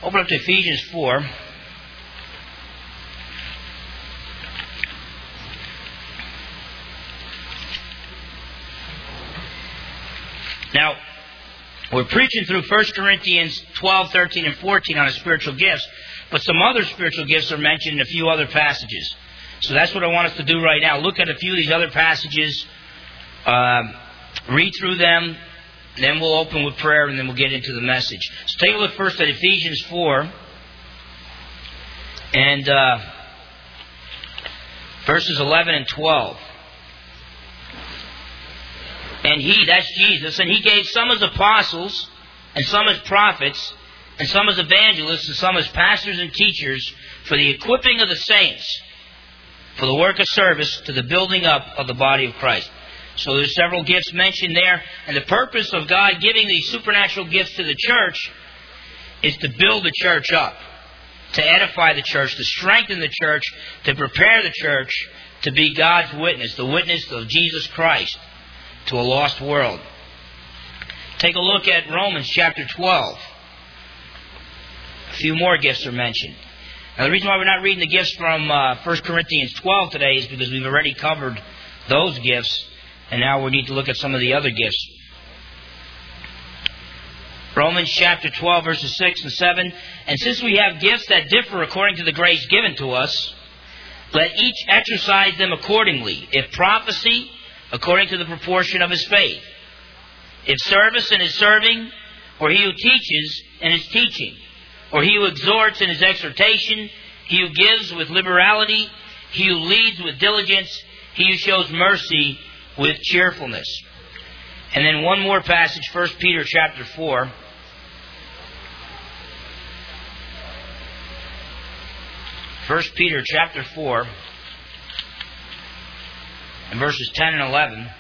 Open up to Ephesians 4. Now, we're preaching through 1 Corinthians 12, 13, and 14 on the spiritual gifts, but some other spiritual gifts are mentioned in a few other passages. So that's what I want us to do right now. Look at a few of these other passages, read through them, then we'll open with prayer, and then we'll get into the message. So take a look first at Ephesians 4, and verses 11 and 12. And He, that's Jesus, and He gave some as apostles, and some as prophets, and some as evangelists, and some as pastors and teachers, for the equipping of the saints, for the work of service, to the building up of the body of Christ. So there's several gifts mentioned there, and the purpose of God giving these supernatural gifts to the church is to build the church up, to edify the church, to strengthen the church, to prepare the church to be God's witness, the witness of Jesus Christ to a lost world. Take a look at Romans chapter 12. A few more gifts are mentioned. Now the reason why we're not reading the gifts from 1 Corinthians 12 today is because we've already covered those gifts, and now we need to look at some of the other gifts. Romans chapter 12 verses 6 and 7. And since we have gifts that differ according to the grace given to us, let each exercise them accordingly. If prophecy, according to the proportion of his faith. If service, in his serving, or he who teaches in his teaching, or he who exhorts in his exhortation, he who gives with liberality, he who leads with diligence, he who shows mercy with cheerfulness. And then one more passage, 1 Peter chapter 4. 1 Peter chapter 4. In verses 10 and 11,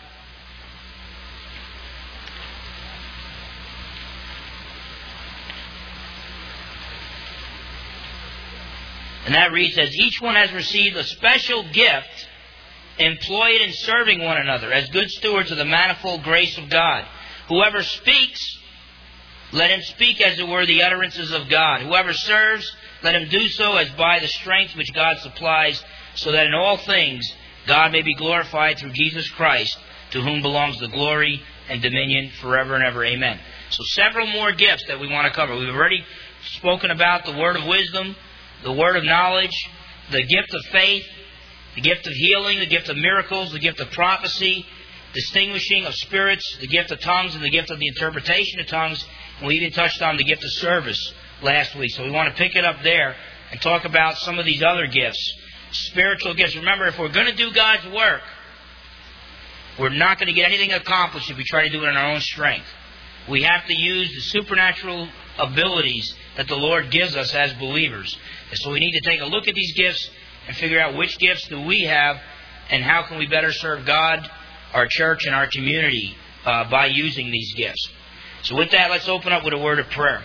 and that reads, as each one has received a special gift, employ it in serving one another as good stewards of the manifold grace of God. Whoever speaks, let him speak as it were the utterances of God. Whoever serves, let him do so as by the strength which God supplies, so that in all things God may be glorified through Jesus Christ, to whom belongs the glory and dominion forever and ever. Amen. So several more gifts that we want to cover. We've already spoken about the word of wisdom, the word of knowledge, the gift of faith, the gift of healing, the gift of miracles, the gift of prophecy, distinguishing of spirits, the gift of tongues, and the gift of the interpretation of tongues. And we even touched on the gift of service last week. So we want to pick it up there and talk about some of these other gifts. Spiritual gifts. Remember, if we're going to do God's work, we're not going to get anything accomplished if we try to do it in our own strength. We have to use the supernatural abilities that the Lord gives us as believers. And so we need to take a look at these gifts and figure out which gifts do we have and how can we better serve God, our church, and our community by using these gifts. So with that, let's open up with a word of prayer.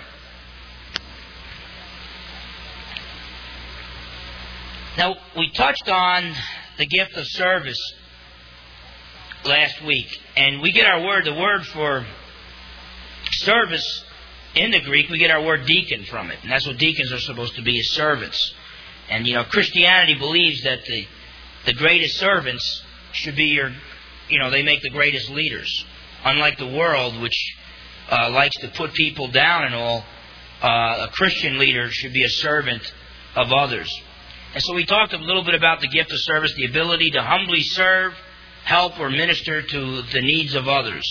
Now, we touched on the gift of service last week, and we get our word, the word for service in the Greek, we get our word deacon from it, and that's what deacons are supposed to be, as servants. And, Christianity believes that the greatest servants should be they make the greatest leaders. Unlike the world, which likes to put people down and all, a Christian leader should be a servant of others. And so we talked a little bit about the gift of service, the ability to humbly serve, help, or minister to the needs of others.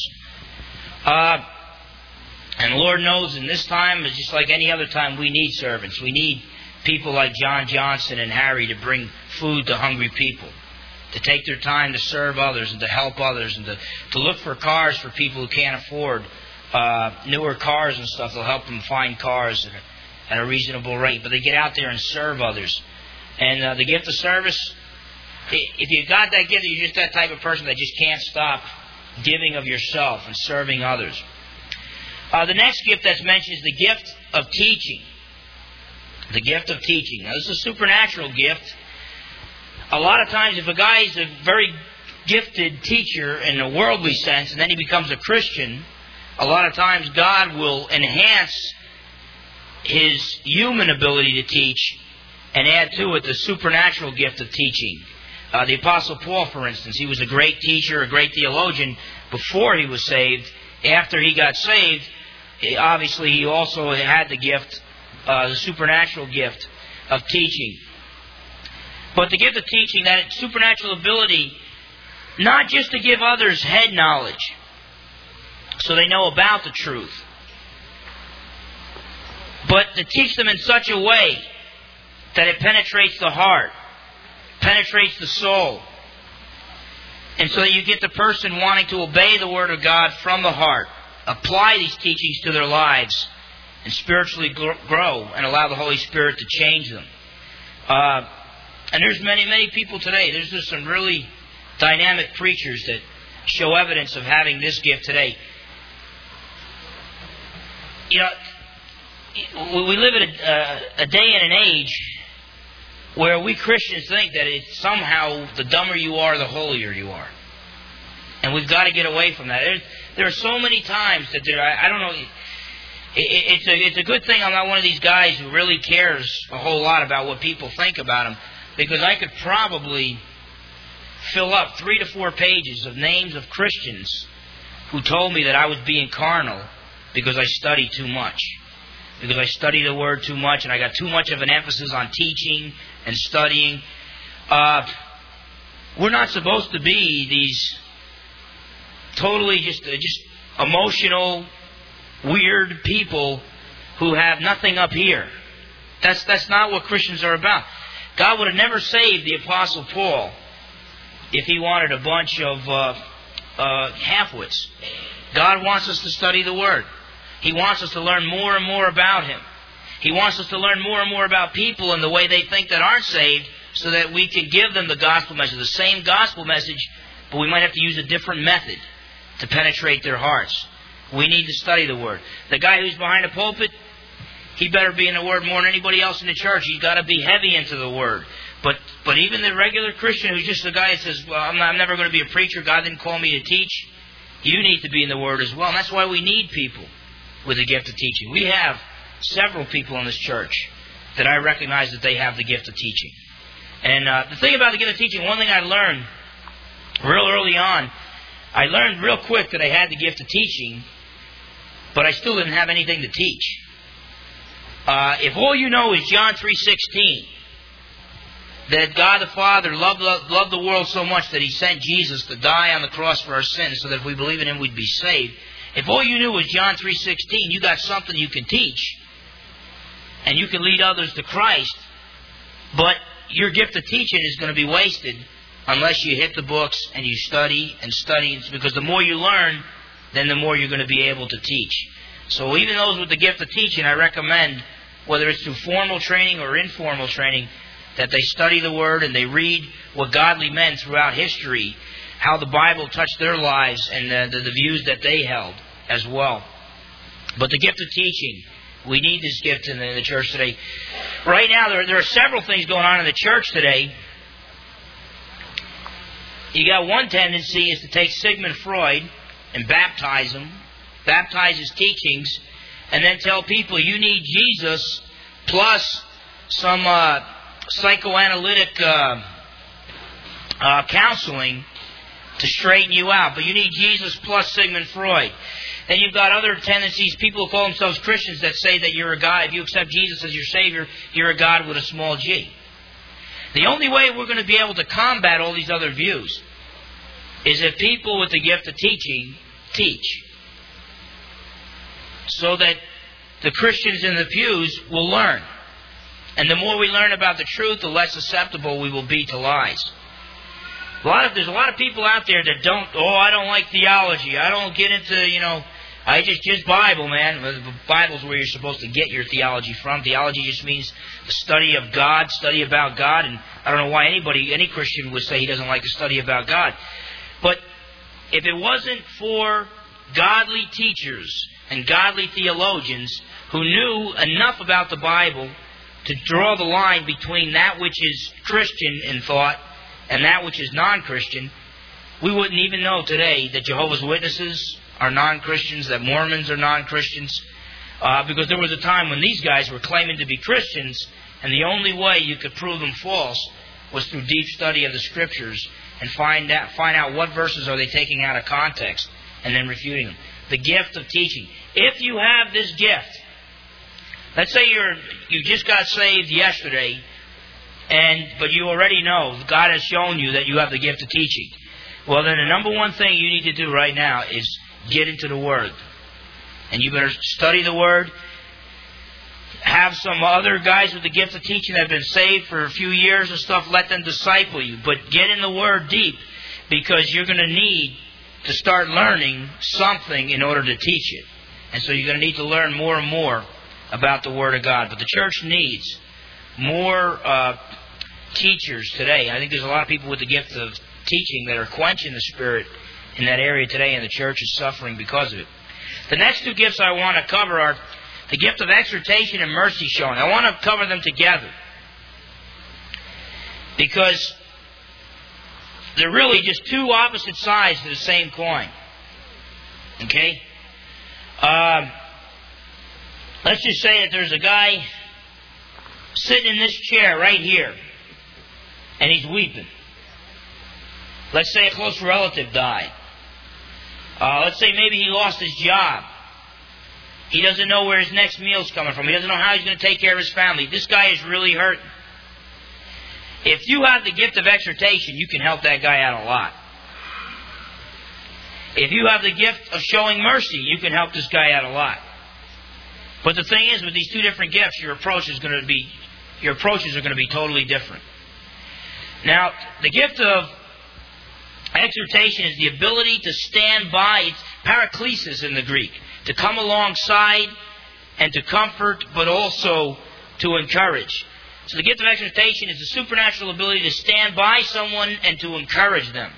And the Lord knows in this time, it's just like any other time, we need servants. We need people like John Johnson and Harry to bring food to hungry people, to take their time to serve others and to help others, and to look for cars for people who can't afford newer cars and stuff. They'll help them find cars at a reasonable rate. But they get out there and serve others. And the gift of service, if you've got that gift, you're just that type of person that just can't stop giving of yourself and serving others. The next gift that's mentioned is the gift of teaching. The gift of teaching. Now, this is a supernatural gift. A lot of times, if a guy is a very gifted teacher in a worldly sense, and then he becomes a Christian, a lot of times God will enhance his human ability to teach and add to it the supernatural gift of teaching. The Apostle Paul, for instance, he was a great teacher, a great theologian before he was saved. After he got saved, obviously he also had the gift, the supernatural gift of teaching. But the gift of teaching, that supernatural ability, not just to give others head knowledge so they know about the truth, but to teach them in such a way that it penetrates the heart, penetrates the soul, and so that you get the person wanting to obey the Word of God from the heart, apply these teachings to their lives, and spiritually grow and allow the Holy Spirit to change them. And there's many people today. There's just some really dynamic preachers that show evidence of having this gift today. You know, we live in a day and an age where we Christians think that it's somehow the dumber you are, the holier you are. And we've got to get away from that. There are so many times that I don't know. It's a good thing I'm not one of these guys who really cares a whole lot about what people think about him, because I could probably fill up 3 to 4 pages of names of Christians who told me that I was being carnal because I study too much. Because I study the Word too much and I got too much of an emphasis on teaching and studying. We're not supposed to be these totally just emotional, weird people who have nothing up here. That's not what Christians are about. God would have never saved the Apostle Paul if he wanted a bunch of half-wits. God wants us to study the Word. He wants us to learn more and more about Him. He wants us to learn more and more about people and the way they think that aren't saved, so that we can give them the gospel message, the same gospel message, but we might have to use a different method to penetrate their hearts. We need to study the Word. The guy who's behind the pulpit, he better be in the Word more than anybody else in the church. He's got to be heavy into the Word. But even the regular Christian who's just the guy that says, well, I'm never going to be a preacher, God didn't call me to teach, you need to be in the Word as well. And that's why we need people with the gift of teaching. We have several people in this church that I recognize that they have the gift of teaching. And the thing about the gift of teaching, one thing I learned real early on, I learned real quick that I had the gift of teaching, but I still didn't have anything to teach. If all you know is John 3:16, that God the Father loved the world so much that He sent Jesus to die on the cross for our sins so that if we believe in Him we'd be saved. If all you knew was John 3:16, you got something you can teach. And you can lead others to Christ. But your gift of teaching is going to be wasted unless you hit the books and you study and study. Because the more you learn, then the more you're going to be able to teach. So even those with the gift of teaching, I recommend, whether it's through formal training or informal training, that they study the Word and they read what godly men throughout history, how the Bible touched their lives and the views that they held as well. But the gift of teaching, we need this gift in the church today. Right now, there are several things going on in the church today. You got one tendency is to take Sigmund Freud and baptize him, baptize his teachings, and then tell people you need Jesus plus some psychoanalytic counseling to straighten you out. But you need Jesus plus Sigmund Freud. Then you've got other tendencies, people who call themselves Christians, that say that you're a God. If you accept Jesus as your Savior, you're a God with a small g. The only way we're going to be able to combat all these other views is if people with the gift of teaching teach. So that the Christians in the pews will learn. And the more we learn about the truth, the less susceptible we will be to lies. There's a lot of people out there that I don't like theology. I don't get into, I just Bible, man. The Bible's where you're supposed to get your theology from. Theology just means the study of God, study about God. And I don't know why any Christian would say he doesn't like to study about God. But if it wasn't for godly teachers and godly theologians who knew enough about the Bible to draw the line between that which is Christian in thought and that which is non-Christian, we wouldn't even know today that Jehovah's Witnesses are non-Christians, that Mormons are non-Christians. Because there was a time when these guys were claiming to be Christians, and the only way you could prove them false was through deep study of the Scriptures and find out what verses are they taking out of context and then refuting them. The gift of teaching. If you have this gift, let's say you just got saved yesterday, but you already know God has shown you that you have the gift of teaching. Well, then the number one thing you need to do right now is get into the Word. And you better study the Word. Have some other guys with the gift of teaching that have been saved for a few years and stuff, let them disciple you. But get in the Word deep, because you're going to need to start learning something in order to teach it. And so you're going to need to learn more and more about the Word of God. But the church needs more teachers today. I think there's a lot of people with the gift of teaching that are quenching the Spirit in that area today, and the church is suffering because of it. The next two gifts I want to cover are the gift of exhortation and mercy showing. I want to cover them together because they're really just two opposite sides to the same coin. Okay? Let's just say that there's a guy sitting in this chair right here, and he's weeping. Let's say a close relative died. Let's say maybe he lost his job. He doesn't know where his next meal's coming from. He doesn't know how he's going to take care of his family. This guy is really hurting. If you have the gift of exhortation, you can help that guy out a lot. If you have the gift of showing mercy, you can help this guy out a lot. But the thing is, with these two different gifts, your approaches are going to be totally different. Now, the gift of exhortation is the ability to stand by. It's paraklesis in the Greek. To come alongside and to comfort, but also to encourage. So the gift of exhortation is the supernatural ability to stand by someone and to encourage them.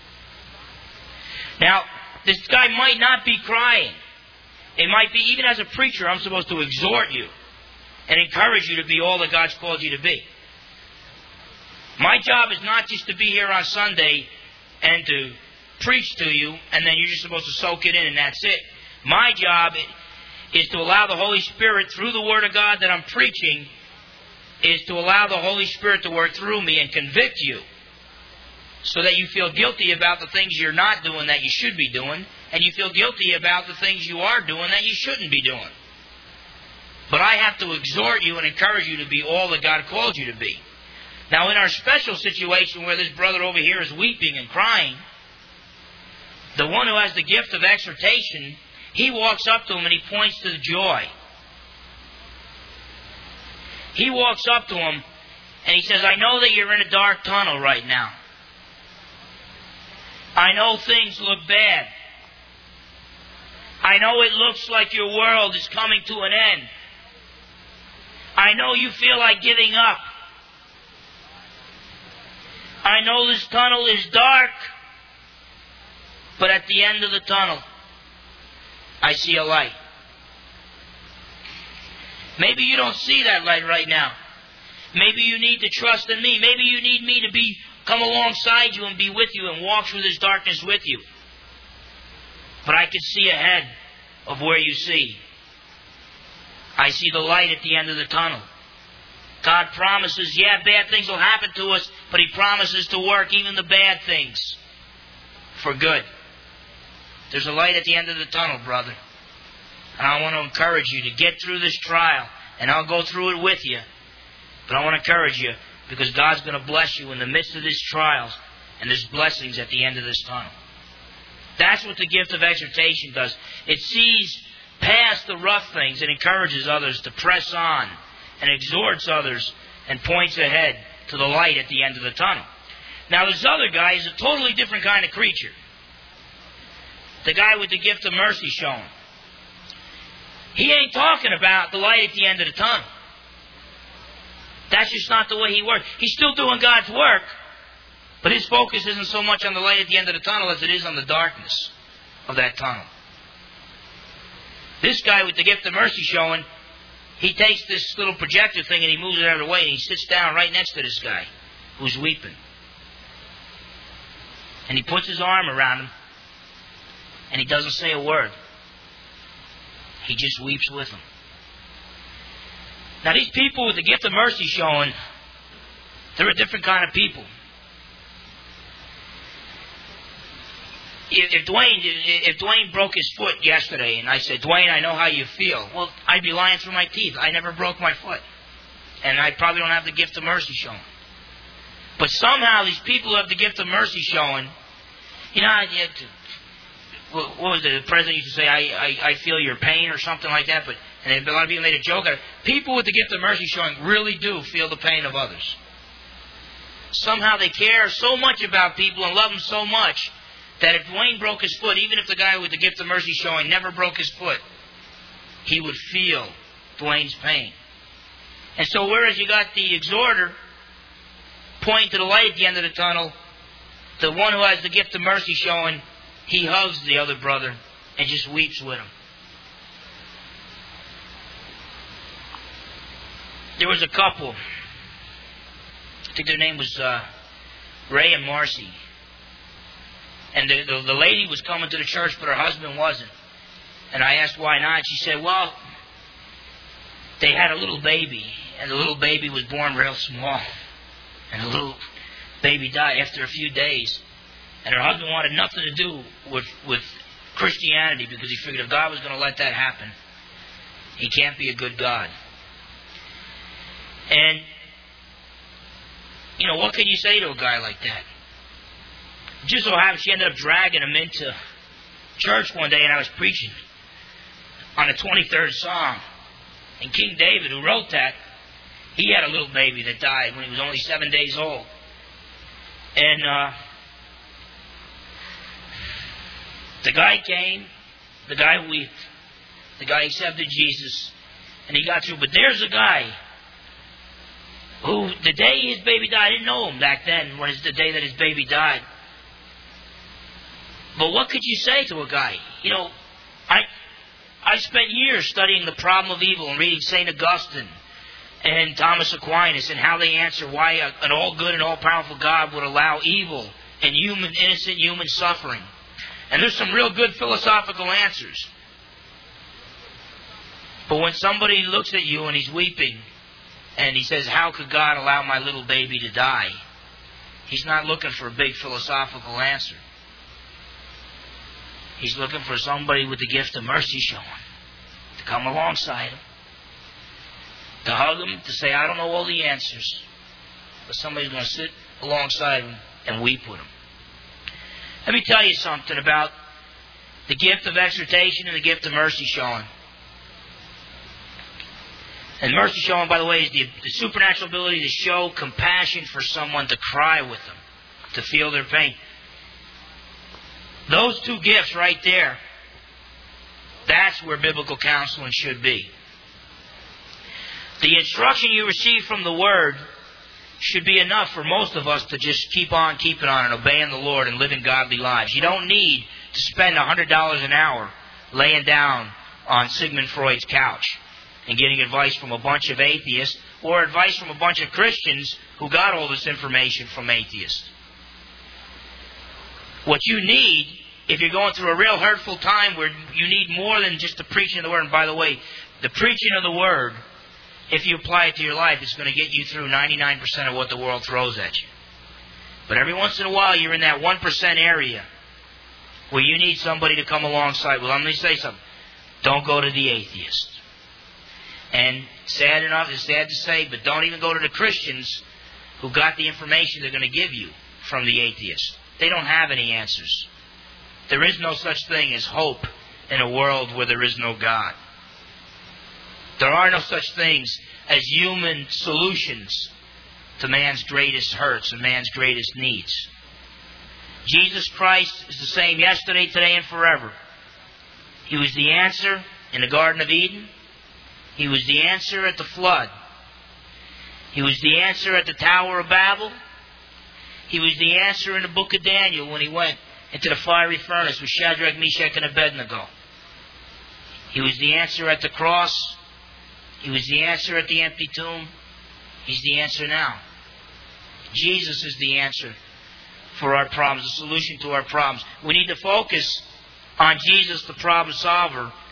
Now, this guy might not be crying. It might be, even as a preacher, I'm supposed to exhort you and encourage you to be all that God's called you to be. My job is not just to be here on Sunday and to preach to you, and then you're just supposed to soak it in and that's it. My job is to allow the Holy Spirit, through the Word of God that I'm preaching, is to allow the Holy Spirit to work through me and convict you so that you feel guilty about the things you're not doing that you should be doing, and you feel guilty about the things you are doing that you shouldn't be doing. But I have to exhort you and encourage you to be all that God called you to be. Now, in our special situation where this brother over here is weeping and crying, the one who has the gift of exhortation, he walks up to him and he points to the joy. He walks up to him and he says, I know that you're in a dark tunnel right now. I know things look bad. I know it looks like your world is coming to an end. I know you feel like giving up. I know this tunnel is dark, but at the end of the tunnel, I see a light. Maybe you don't see that light right now. Maybe you need to trust in me. Maybe you need me to come alongside you and be with you and walk through this darkness with you. But I can see ahead of where you see. I see the light at the end of the tunnel. God promises, bad things will happen to us, but He promises to work even the bad things for good. There's a light at the end of the tunnel, brother. And I want to encourage you to get through this trial. And I'll go through it with you. But I want to encourage you because God's going to bless you in the midst of these trials. And there's blessings at the end of this tunnel. That's what the gift of exhortation does. It sees past the rough things and encourages others to press on. And exhorts others and points ahead to the light at the end of the tunnel. Now this other guy is a totally different kind of creature. The guy with the gift of mercy shown. He ain't talking about the light at the end of the tunnel. That's just not the way he works. He's still doing God's work, but his focus isn't so much on the light at the end of the tunnel as it is on the darkness of that tunnel. This guy with the gift of mercy showing, he takes this little projector thing and he moves it out of the way and he sits down right next to this guy who's weeping. And he puts his arm around him and he doesn't say a word. he just weeps with them. Now these people with the gift of mercy showing, they're a different kind of people. If Dwayne broke his foot yesterday and I said, Dwayne, I know how you feel, well, I'd be lying through my teeth. I never broke my foot. And I probably don't have the gift of mercy showing. But somehow these people who have the gift of mercy showing, you know, what was it? The president used to say, I feel your pain or something like that. And a lot of people made a joke out of it. People with the gift of mercy showing really do feel the pain of others. Somehow they care so much about people and love them so much that if Dwayne broke his foot, even if the guy with the gift of mercy showing never broke his foot, he would feel Dwayne's pain. And so whereas you got the exhorter pointing to the light at the end of the tunnel, the one who has the gift of mercy showing, he hugs the other brother and just weeps with him. There was a couple, I think their name was Ray and Marcy. And the lady was coming to the church, but her husband wasn't. And I asked why not. She said, well, they had a little baby, and the little baby was born real small. And the little baby died after a few days. And her husband wanted nothing to do with Christianity because he figured if God was going to let that happen, he can't be a good God. And, you know, what can you say to a guy like that? Just so happened she ended up dragging him into church one day, and I was preaching on the 23rd Psalm. And King David, who wrote that, he had a little baby that died when he was only 7 days old. And the guy came, the guy wept, the guy accepted Jesus, and he got through. But there's a guy who, the day his baby died, I didn't know him back then, when it's the day that his baby died. But what could you say to a guy? You know, I spent years studying the problem of evil and reading St. Augustine and Thomas Aquinas and how they answer why an all-good and all-powerful God would allow evil and innocent human suffering. And there's some real good philosophical answers. But when somebody looks at you and he's weeping and he says, how could God allow my little baby to die? He's not looking for a big philosophical answer. He's looking for somebody with the gift of mercy showing to come alongside him, to hug him, to say, I don't know all the answers, but somebody's going to sit alongside him and weep with him. Let me tell you something about the gift of exhortation and the gift of mercy showing. And mercy showing, by the way, is the supernatural ability to show compassion for someone, to cry with them, to feel their pain. Those two gifts right there, that's where biblical counseling should be. The instruction you receive from the Word should be enough for most of us to just keep on keeping on and obeying the Lord and living godly lives. You don't need to spend $100 an hour laying down on Sigmund Freud's couch and getting advice from a bunch of atheists or advice from a bunch of Christians who got all this information from atheists. What you need, if you're going through a real hurtful time where you need more than just the preaching of the Word, and by the way, the preaching of the Word, if you apply it to your life, it's going to get you through 99% of what the world throws at you. But every once in a while, you're in that 1% area where you need somebody to come alongside. Well, let me say something. Don't go to the atheist. And sad enough, it's sad to say, but don't even go to the Christians who got the information they're going to give you from the atheists. They don't have any answers. There is no such thing as hope in a world where there is no God. There are no such things as human solutions to man's greatest hurts and man's greatest needs. Jesus Christ is the same yesterday, today, and forever. He was the answer in the Garden of Eden. He was the answer at the flood. He was the answer at the Tower of Babel. He was the answer in the book of Daniel when he went into the fiery furnace with Shadrach, Meshach, and Abednego. He was the answer at the cross. He was the answer at the empty tomb. He's the answer now. Jesus is the answer for our problems, the solution to our problems. We need to focus on Jesus, the problem solver,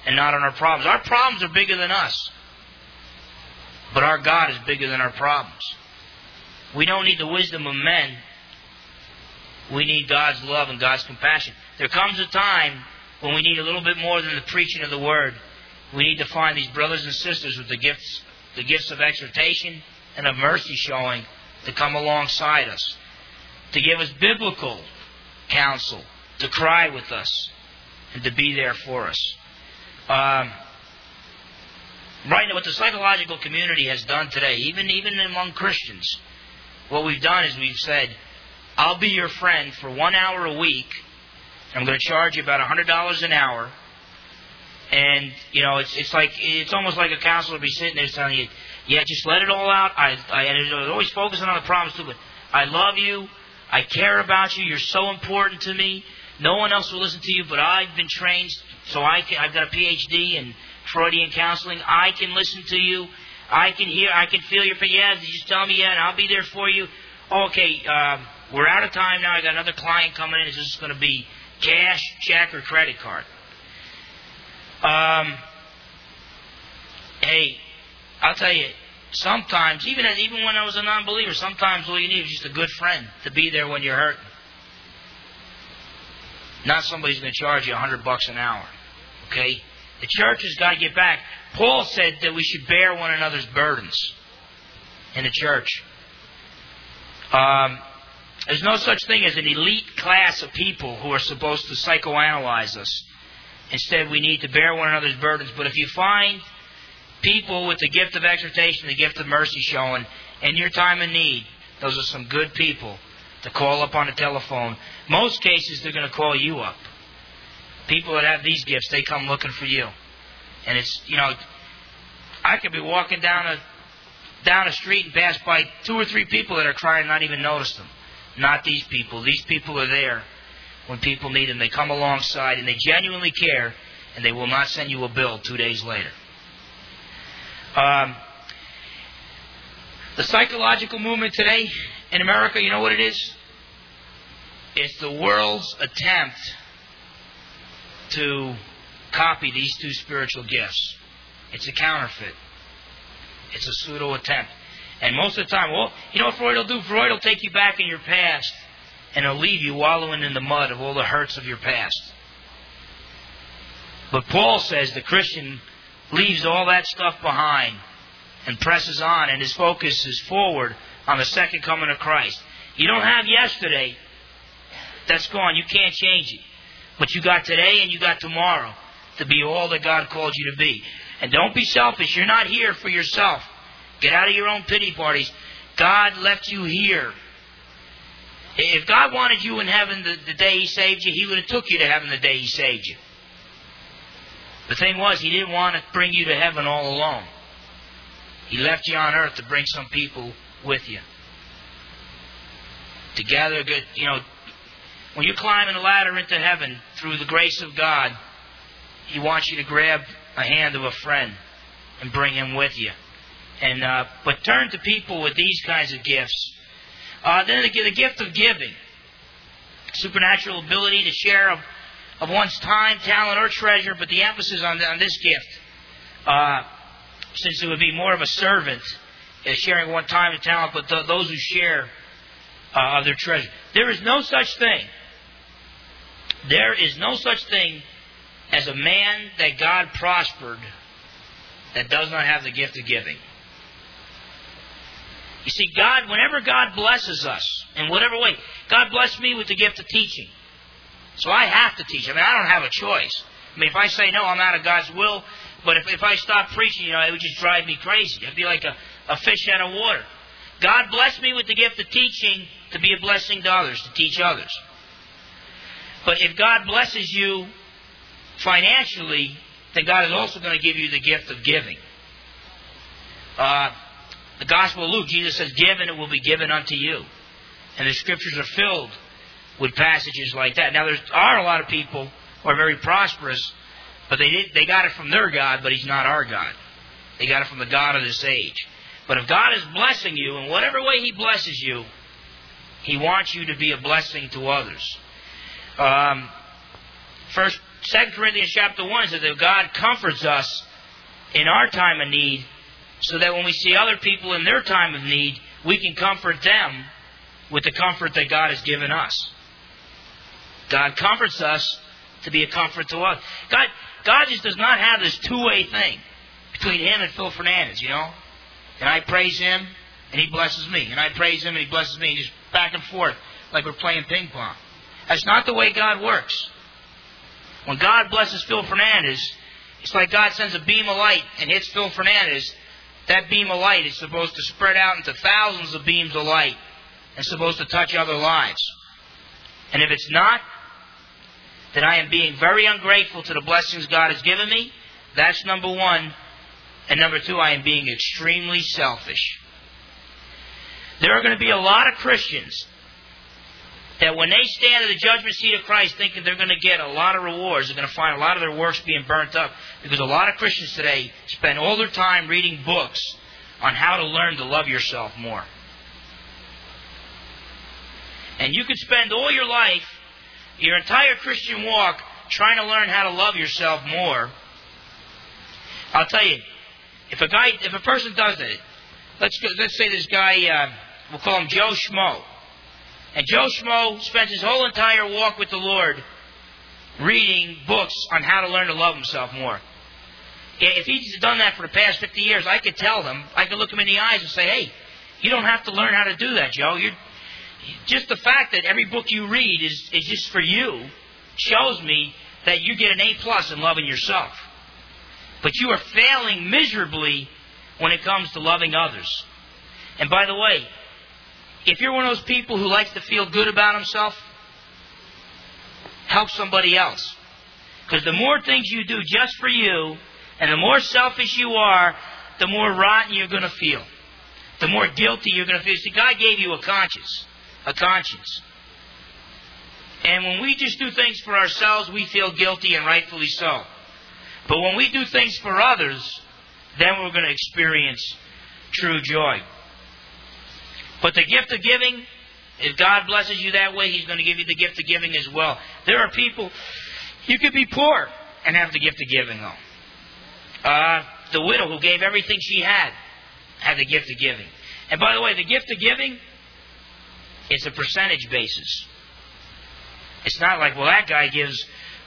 and not on our problems. Our problems are bigger than us. But our God is bigger than our problems. We don't need the wisdom of men. We need God's love and God's compassion. There comes a time when we need a little bit more than the preaching of the Word. We need to find these brothers and sisters with the gifts of exhortation and of mercy showing to come alongside us, to give us biblical counsel, to cry with us, and to be there for us. Right now, what the psychological community has done today, even among Christians, what we've done is we've said, I'll be your friend for 1 hour a week. I'm going to charge you about $100 an hour. And, it's almost like a counselor would be sitting there telling you, yeah, just let it all out. And it's always focusing on the problems too, but I love you. I care about you. You're so important to me. No one else will listen to you, but I've been trained, so I've got a PhD in Freudian counseling. I can listen to you. I can hear, I can feel your pain. Yeah, you just tell me, yeah, and I'll be there for you. Okay, we're out of time now. I got another client coming in. Is this going to be cash, check, or credit card? Hey, I'll tell you, sometimes, even when I was a non-believer, sometimes all you need is just a good friend to be there when you're hurting. Not somebody's going to charge you $100 an hour. Okay? The church has got to get back. Paul said that we should bear one another's burdens in the church. There's no such thing as an elite class of people who are supposed to psychoanalyze us. Instead, we need to bear one another's burdens. But if you find people with the gift of exhortation, the gift of mercy showing, in your time of need, those are some good people to call up on the telephone. Most cases, they're going to call you up. People that have these gifts, they come looking for you. And it's, I could be walking down a street and pass by 2 or 3 people that are crying and not even notice them. Not these people. These people are there when people need them. They come alongside and they genuinely care, and they will not send you a bill 2 days later. The psychological movement today in America, you know what it is? It's the world's attempt to copy these 2 spiritual gifts. It's a counterfeit. It's a pseudo attempt. And most of the time, well, you know what Freud will do? Freud will take you back in your past and he'll leave you wallowing in the mud of all the hurts of your past. But Paul says the Christian leaves all that stuff behind and presses on, and his focus is forward on the second coming of Christ. You don't have yesterday. That's gone. You can't change it. But you got today and you got tomorrow to be all that God called you to be. And don't be selfish. You're not here for yourself. Get out of your own pity parties. God left you here. If God wanted you in heaven the day He saved you, He would have took you to heaven the day He saved you. The thing was, He didn't want to bring you to heaven all alone. He left you on earth to bring some people with you. To gather good, when you're climbing a ladder into heaven through the grace of God, He wants you to grab a hand of a friend and bring him with you. And but turn to people with these kinds of gifts. Then the gift of giving. Supernatural ability to share of one's time, talent, or treasure, but the emphasis on this gift, since it would be more of a servant, sharing one time and talent, but those who share of their treasure. There is no such thing. There is no such thing as a man that God prospered that does not have the gift of giving. You see, God, whenever God blesses us, in whatever way, God blessed me with the gift of teaching. So I have to teach. I don't have a choice. If I say no, I'm out of God's will. But if I stop preaching, it would just drive me crazy. I'd be like a fish out of water. God blessed me with the gift of teaching to be a blessing to others, to teach others. But if God blesses you financially, then God is also going to give you the gift of giving. The Gospel of Luke, Jesus says, "Give and it will be given unto you." And the Scriptures are filled with passages like that. Now, there are a lot of people who are very prosperous, but they got it from their God, but He's not our God. They got it from the God of this age. But if God is blessing you, in whatever way He blesses you, He wants you to be a blessing to others. 1 2 Corinthians chapter 1 says that God comforts us in our time of need, so that when we see other people in their time of need, we can comfort them with the comfort that God has given us. God comforts us to be a comfort to us. God just does not have this two-way thing between Him and Phil Fernandez, you know. And I praise Him, and He blesses me. And I praise Him, and He blesses me. And just back and forth like we're playing ping pong. That's not the way God works. When God blesses Phil Fernandez, it's like God sends a beam of light and hits Phil Fernandez. That beam of light is supposed to spread out into thousands of beams of light and supposed to touch other lives. And if it's not, then I am being very ungrateful to the blessings God has given me. That's number one. And number two, I am being extremely selfish. There are going to be a lot of Christians that when they stand at the judgment seat of Christ thinking they're going to get a lot of rewards, they're going to find a lot of their works being burnt up, because a lot of Christians today spend all their time reading books on how to learn to love yourself more. And you could spend all your life, your entire Christian walk, trying to learn how to love yourself more. I'll tell you, if a person does it, let's say this guy, we'll call him Joe Schmo. And Joe Schmo spends his whole entire walk with the Lord reading books on how to learn to love himself more. If he's done that for the past 50 years, I could tell them, I could look him in the eyes and say, hey, you don't have to learn how to do that, Joe. Just the fact that every book you read is just for you shows me that you get an A+ in loving yourself. But you are failing miserably when it comes to loving others. And by the way, if you're one of those people who likes to feel good about himself, help somebody else. Because the more things you do just for you, and the more selfish you are, the more rotten you're going to feel. The more guilty you're going to feel. See, God gave you a conscience. A conscience. And when we just do things for ourselves, we feel guilty, and rightfully so. But when we do things for others, then we're going to experience true joy. But the gift of giving, if God blesses you that way, He's going to give you the gift of giving as well. There are people, you could be poor and have the gift of giving, though. The widow who gave everything she had the gift of giving. And by the way, the gift of giving, it's a percentage basis. It's not like, well, that guy gives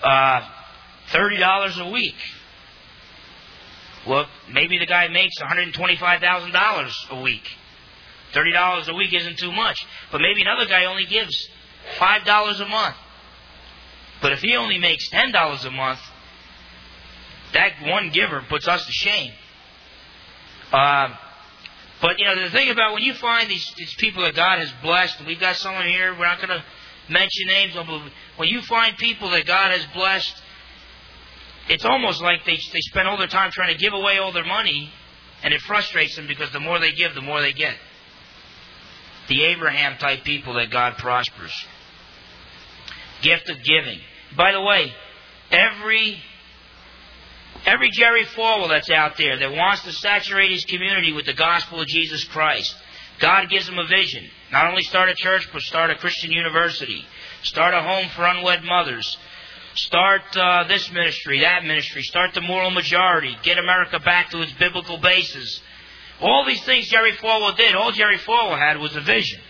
$30 a week. Well, maybe the guy makes $125,000 a week. $30 a week isn't too much. But maybe another guy only gives $5 a month. But if he only makes $10 a month, that one giver puts us to shame. But, you know, the thing about when you find these people that God has blessed, and we've got someone here, we're not going to mention names, but when you find people that God has blessed, it's almost like they spend all their time trying to give away all their money, and it frustrates them because the more they give, the more they get. The Abraham-type people that God prospers. Gift of giving. By the way, every Jerry Falwell that's out there that wants to saturate his community with the gospel of Jesus Christ, God gives him a vision. Not only start a church, but start a Christian university. Start a home for unwed mothers. Start this ministry, that ministry. Start the moral majority. Get America back to its biblical basis. All these things Jerry Falwell did, all Jerry Falwell had was a vision.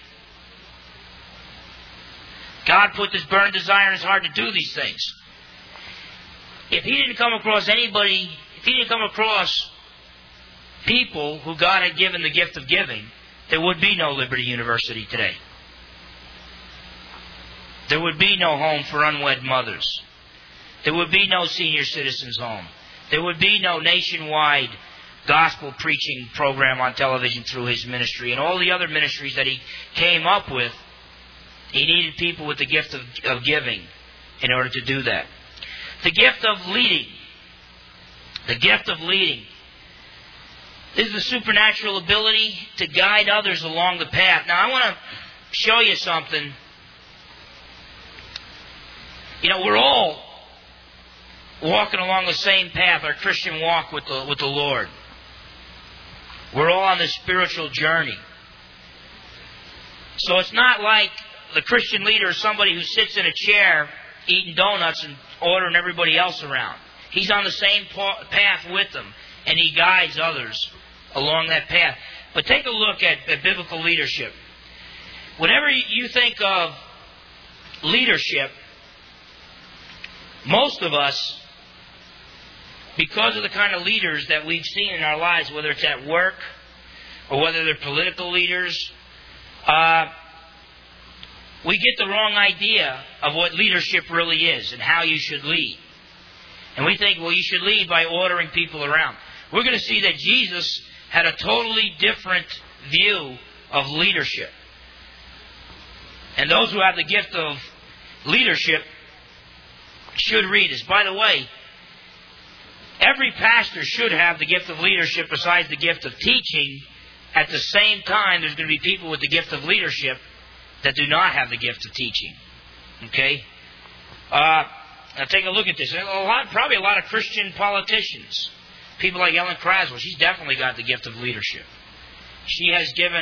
God put this burning desire in his heart to do these things. If he didn't come across anybody, if he didn't come across people who God had given the gift of giving, there would be no Liberty University today. There would be no home for unwed mothers. There would be no senior citizens home. There would be no nationwide gospel preaching program on television through his ministry and all the other ministries that he came up with. He needed people with the gift of giving in order to do that. The gift of leading. The gift of leading. This is the supernatural ability to guide others along the path. Now, I want to show you something. You know, we're all walking along the same path, our Christian walk with the Lord. We're all on this spiritual journey. So it's not like the Christian leader is somebody who sits in a chair eating donuts and ordering everybody else around. He's on the same path with them, and he guides others along that path. But take a look at biblical leadership. Whenever you think of leadership, most of us, because of the kind of leaders that we've seen in our lives, whether it's at work or whether they're political leaders, we get the wrong idea of what leadership really is and how you should lead. And we think, well, you should lead by ordering people around. We're going to see that Jesus had a totally different view of leadership. And those who have the gift of leadership should read this. By the way, every pastor should have the gift of leadership besides the gift of teaching. At the same time, there's going to be people with the gift of leadership that do not have the gift of teaching. Okay? Now take a look at this. Probably a lot of Christian politicians. People like Ellen Craswell, she's definitely got the gift of leadership. She has given,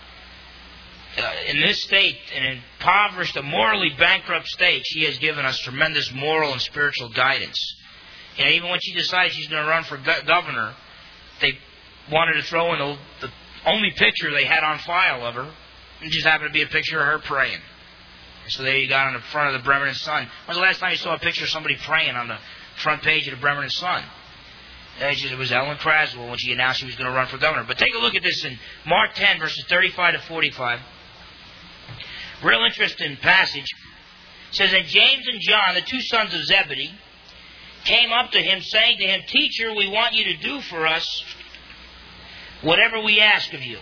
in this state, an impoverished, a morally bankrupt state, she has given us tremendous moral and spiritual guidance. And even when she decided she's going to run for governor, they wanted to throw in the only picture they had on file of her. It just happened to be a picture of her praying. So there you got on the front of the Bremerton Sun. When's the last time you saw a picture of somebody praying on the front page of the Bremerton Sun? It was Ellen Craswell when she announced she was going to run for governor. But take a look at this in Mark 10, verses 35 to 45. Real interesting passage. It says that James and John, the two sons of Zebedee, came up to him, saying to him, "Teacher, we want you to do for us whatever we ask of you."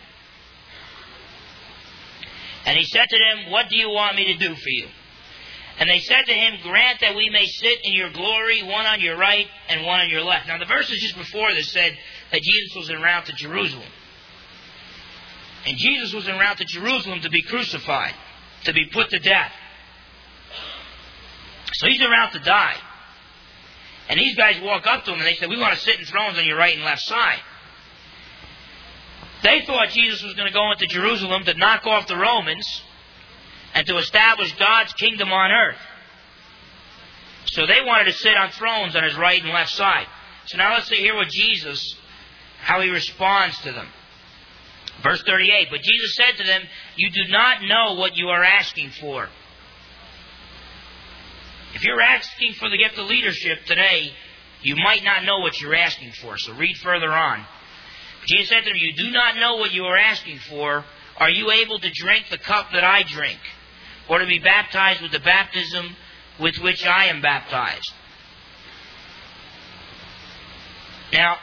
And he said to them, "What do you want me to do for you?" And they said to him, "Grant that we may sit in your glory, one on your right and one on your left." Now the verses just before this said that Jesus was en route to Jerusalem. And Jesus was en route to Jerusalem to be crucified, to be put to death. So he's en route to die. And these guys walk up to him and they said, "We want to sit in thrones on your right and left side." They thought Jesus was going to go into Jerusalem to knock off the Romans and to establish God's kingdom on earth. So they wanted to sit on thrones on his right and left side. So now let's hear what Jesus, how he responds to them. Verse 38, "But Jesus said to them, 'You do not know what you are asking for.'" If you're asking for the gift of leadership today, you might not know what you're asking for. So read further on. Jesus said to them, "You do not know what you are asking for. Are you able to drink the cup that I drink, or to be baptized with the baptism with which I am baptized?" Now,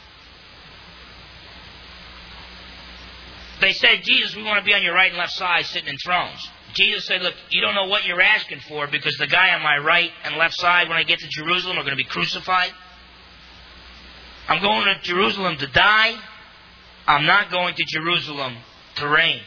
they said, "Jesus, we want to be on your right and left side sitting in thrones." Jesus said, "Look, you don't know what you're asking for, because the guy on my right and left side when I get to Jerusalem are going to be crucified. I'm going to Jerusalem to die. I'm not going to Jerusalem to reign."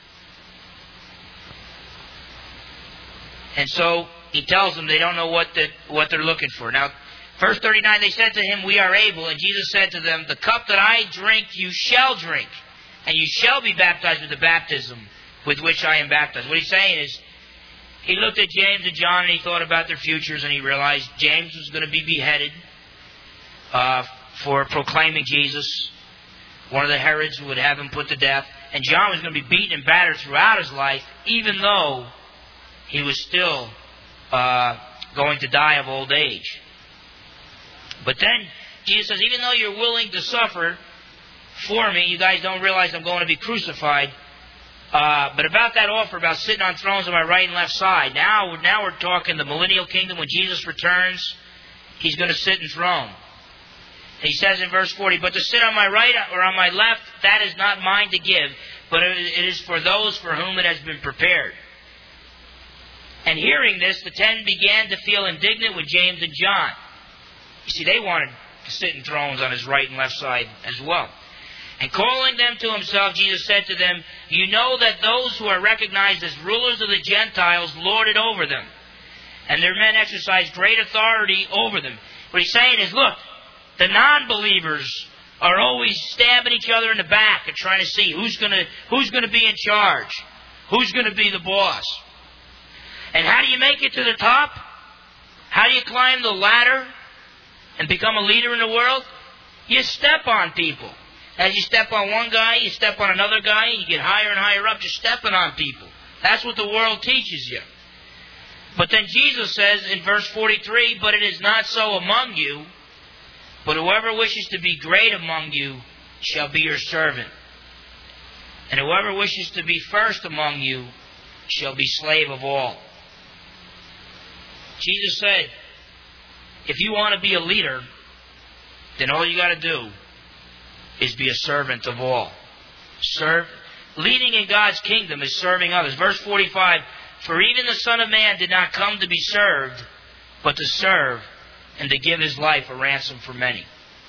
And so he tells them they don't know what they're looking for. Now, verse 39, they said to him, "We are able." And Jesus said to them, "The cup that I drink, you shall drink, and you shall be baptized with the baptism with which I am baptized." What he's saying is, he looked at James and John and he thought about their futures, and he realized James was going to be beheaded for proclaiming Jesus. One of the Herods would have him put to death. And John was going to be beaten and battered throughout his life, even though he was still going to die of old age. But then Jesus says, "Even though you're willing to suffer for me, you guys don't realize I'm going to be crucified. But about that offer, about sitting on thrones on my right and left side, now we're talking the millennial kingdom. When Jesus returns, he's going to sit enthroned. He says in verse 40, "But to sit on my right or on my left, that is not mine to give, but it is for those for whom it has been prepared." And hearing this, the 10 began to feel indignant with James and John. You see, they wanted to sit in thrones on his right and left side as well. And calling them to himself, Jesus said to them, "You know that those who are recognized as rulers of the Gentiles lord it over them, and their men exercise great authority over them." What he's saying is, look, the non-believers are always stabbing each other in the back and trying to see who's going to be in charge, who's going to be the boss. And how do you make it to the top? How do you climb the ladder and become a leader in the world? You step on people. As you step on one guy, you step on another guy, and you get higher and higher up, just stepping on people. That's what the world teaches you. But then Jesus says in verse 43, "But it is not so among you, but whoever wishes to be great among you shall be your servant. And whoever wishes to be first among you shall be slave of all." Jesus said, if you want to be a leader, then all you got to do is be a servant of all. Leading in God's kingdom is serving others. Verse 45, "For even the Son of Man did not come to be served, but to serve, and to give His life a ransom for many."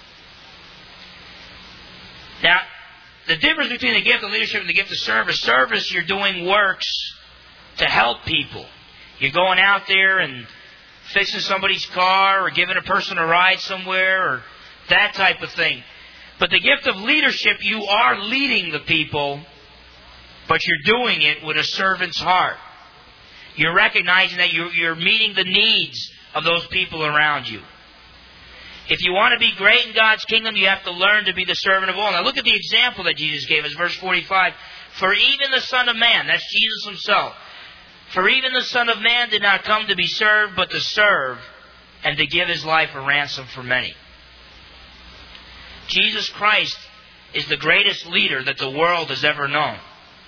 Now, the difference between the gift of leadership and the gift of service, you're doing works to help people. You're going out there and fixing somebody's car, or giving a person a ride somewhere, or that type of thing. But the gift of leadership, you are leading the people, but you're doing it with a servant's heart. You're recognizing that you're meeting the needs of those people around you. If you want to be great in God's kingdom, you have to learn to be the servant of all. Now look at the example that Jesus gave us, verse 45. "For even the Son of Man," that's Jesus Himself, "for even the Son of Man did not come to be served, but to serve, and to give His life a ransom for many." Jesus Christ is the greatest leader that the world has ever known.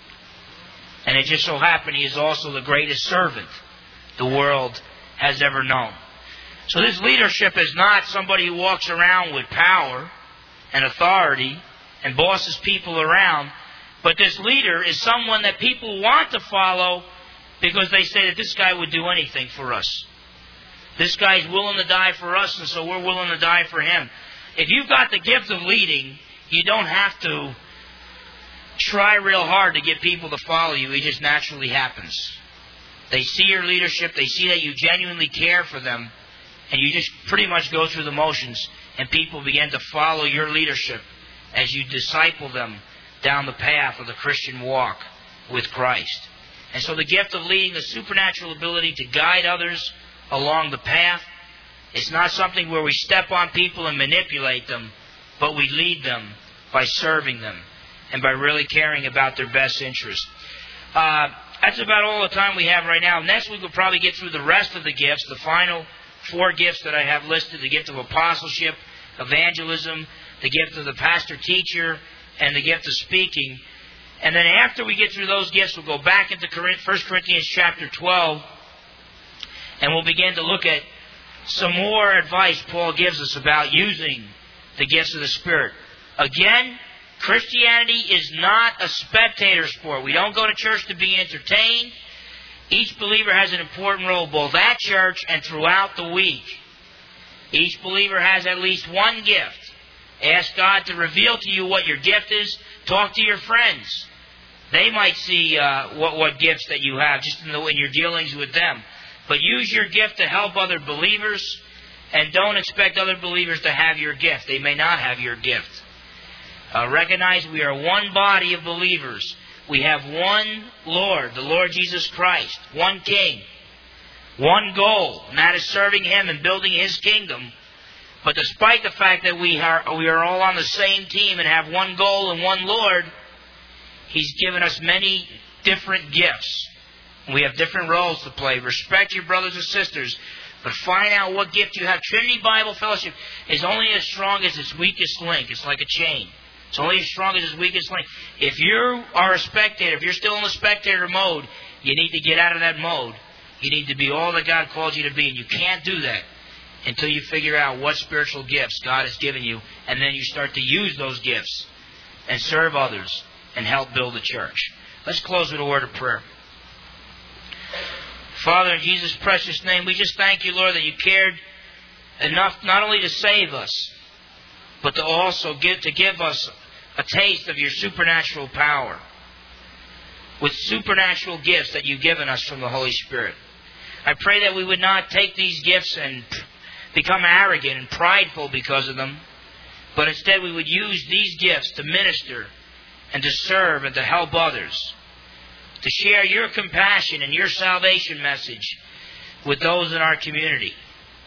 And it just so happened He is also the greatest servant the world has ever known. So this leadership is not somebody who walks around with power and authority and bosses people around, but this leader is someone that people want to follow because they say that this guy would do anything for us. This guy's willing to die for us, and so we're willing to die for him. If you've got the gift of leading, you don't have to try real hard to get people to follow you. It just naturally happens. They see your leadership, they see that you genuinely care for them, and you just pretty much go through the motions, and people begin to follow your leadership as you disciple them down the path of the Christian walk with Christ. And so the gift of leading, the supernatural ability to guide others along the path, it's not something where we step on people and manipulate them, but we lead them by serving them and by really caring about their best interest. That's about all the time we have right now. Next week we'll probably get through the rest of the gifts, the final 4 gifts that I have listed: the gift of apostleship, evangelism, the gift of the pastor-teacher, and the gift of speaking. And then after we get through those gifts, we'll go back into 1 Corinthians chapter 12, and we'll begin to look at some more advice Paul gives us about using the gifts of the Spirit. Again, Christianity is not a spectator sport. We don't go to church to be entertained. Each believer has an important role both at church and throughout the week. Each believer has at least one gift. Ask God to reveal to you what your gift is. Talk to your friends. They might see what gifts that you have just in your dealings with them. But use your gift to help other believers, and don't expect other believers to have your gift. They may not have your gift. Recognize we are one body of believers. We have one Lord, the Lord Jesus Christ, one King, one goal, and that is serving Him and building His kingdom. But despite the fact that we are all on the same team and have one goal and one Lord, He's given us many different gifts. We have different roles to play. Respect your brothers and sisters, but find out what gift you have. Trinity Bible Fellowship is only as strong as its weakest link. It's like a chain. It's only as strong as its weakest link. If you are a spectator, if you're still in the spectator mode, you need to get out of that mode. You need to be all that God called you to be, and you can't do that until you figure out what spiritual gifts God has given you, and then you start to use those gifts and serve others and help build the church. Let's close with a word of prayer. Father, in Jesus' precious name, we just thank you, Lord, that you cared enough not only to save us, but to also give us a taste of your supernatural power with supernatural gifts that you've given us from the Holy Spirit. I pray that we would not take these gifts and become arrogant and prideful because of them, but instead we would use these gifts to minister and to serve and to help others, to share your compassion and your salvation message with those in our community.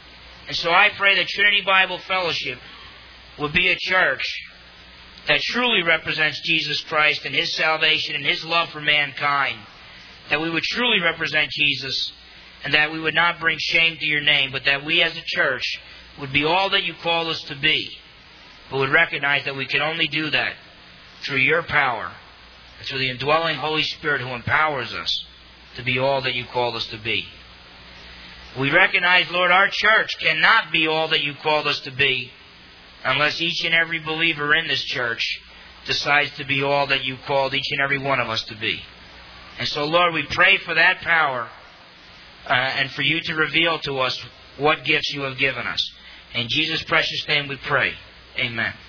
And so I pray that Trinity Bible Fellowship would be a church that truly represents Jesus Christ and His salvation and His love for mankind. That we would truly represent Jesus, and that we would not bring shame to your name, but that we as a church would be all that you call us to be, but would recognize that we can only do that through your power, through the indwelling Holy Spirit who empowers us to be all that you called us to be. We recognize, Lord, our church cannot be all that you called us to be unless each and every believer in this church decides to be all that you called each and every one of us to be. And so, Lord, we pray for that power and for you to reveal to us what gifts you have given us. In Jesus' precious name we pray. Amen.